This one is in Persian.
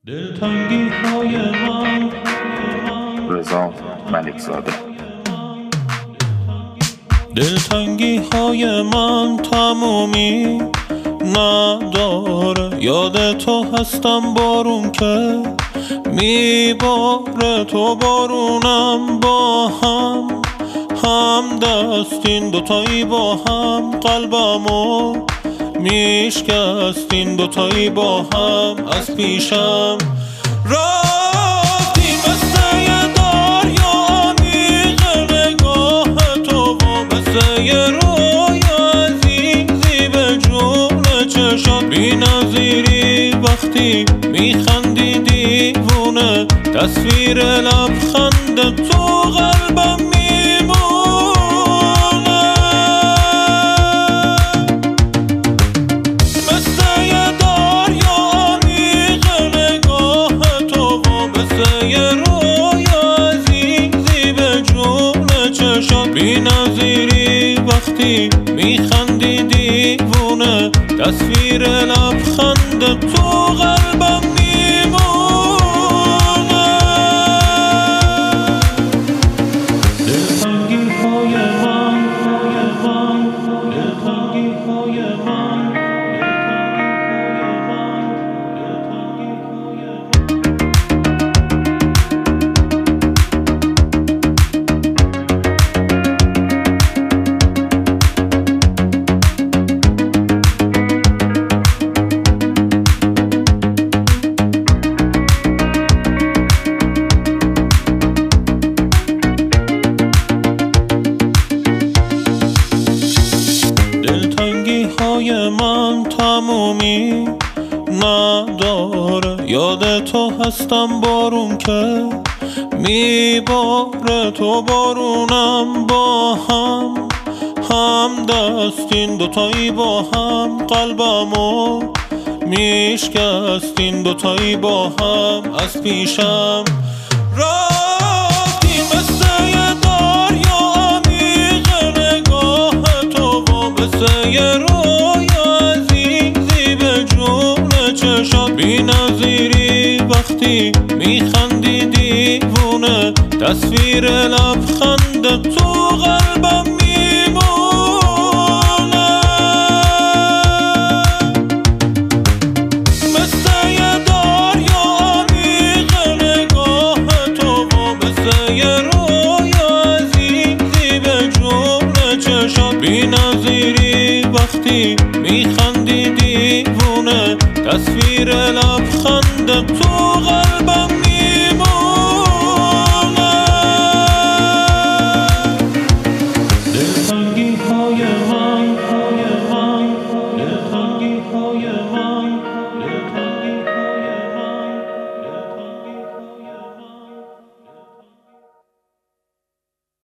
دلتنگی های من رضا ملکزاده. دلتنگی های من تمومی نداره، یاد تو هستم بارون که میباره، تو بارونم با هم دستین دوتایی با هم، قلبمو میشکستین دوتایی با هم. از پیشم رفتیم مثل یه دریا عمیق، نگاه تو و مثل یه رویا عزیزی به جون چشات بی نظیری. وقتی میخندی دیوونه، تصویر لبخند تو قلبم بی نظیری. وقتی میخندی دیوونه، تصویر لبخند تو قلبم میمونه. دلتنگی های من، دلتنگی های من. دلتنگی های من تمومی نداره، یاد تو هستم بارون که میباره، تو بارونم با هم دستین دوتایی با هم، قلبمو میشکستین دوتایی با هم. از پیشم رفتیم مثل یه دریا عمیق، نگاه تو و مثل یه رویا عزیزی به جون چشات بی نظیری. وقتی میخندی دیوونه، تصویر لبخند تو قلبم میمونه. مثل یه دریا عمیق، نگاه تو و مثل یه رویا عزیزی به جون چشات بی نظیری. وقتی میخندی دیوونه، تصویر لبخند